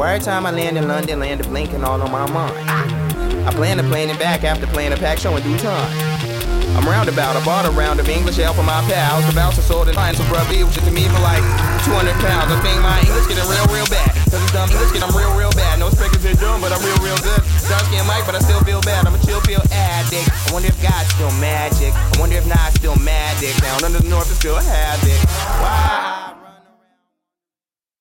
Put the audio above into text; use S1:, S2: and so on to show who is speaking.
S1: Every time I land in London, land of blinking all on my mind. I plan to plane it back after playing a pack show in due time. I'm roundabout, I bought a round of English ale for my pals. The bouncer sold it fine, so bruh B was just to me for like 200 pounds. I think my English getting real bad. Cause it's dumb English getting real bad. No speakers are dumb, but I'm real good. Dark skin Mike, but I still feel bad. I'm a chill pill addict. I wonder if God's still magic. I wonder if Nas still magic. Down under the north is still havoc. Why?